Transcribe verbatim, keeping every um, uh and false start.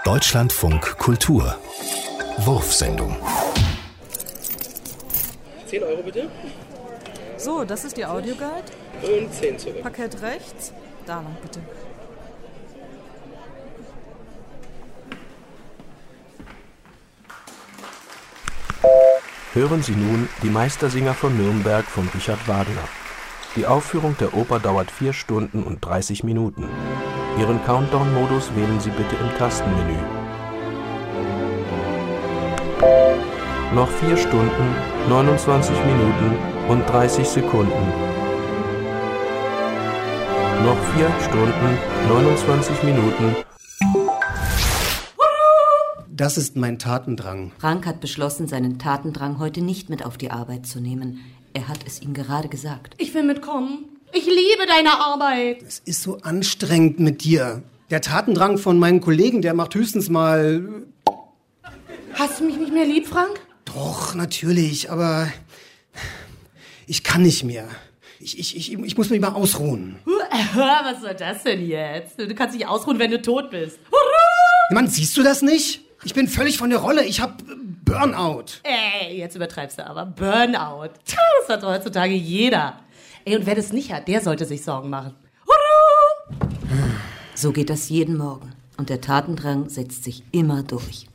Deutschlandfunk Kultur. Wurfsendung. zehn Euro bitte. So, das ist Ihr Audioguide. Und zehn zurück. Parkett rechts. Da lang bitte. Hören Sie nun die Meistersinger von Nürnberg von Richard Wagner. Die Aufführung der Oper dauert vier Stunden und dreißig Minuten. Ihren Countdown-Modus wählen Sie bitte im Tastenmenü. Noch vier Stunden, neunundzwanzig Minuten und dreißig Sekunden. Noch vier Stunden, neunundzwanzig Minuten. Das ist mein Tatendrang. Frank hat beschlossen, seinen Tatendrang heute nicht mit auf die Arbeit zu nehmen. Er hat es ihm gerade gesagt. Ich will mitkommen. Ich liebe deine Arbeit. Es ist so anstrengend mit dir. Der Tatendrang von meinen Kollegen, der macht höchstens mal... Hast du mich nicht mehr lieb, Frank? Doch, natürlich, aber ich kann nicht mehr. Ich, ich, ich, ich muss mich mal ausruhen. Was soll das denn jetzt? Du kannst dich ausruhen, wenn du tot bist. Mann, siehst du das nicht? Ich bin völlig von der Rolle. Ich hab Burnout. Ey, jetzt übertreibst du aber. Burnout. Das hat heutzutage jeder. Ey, und wer das nicht hat, der sollte sich Sorgen machen. So geht das jeden Morgen. Und der Tatendrang setzt sich immer durch.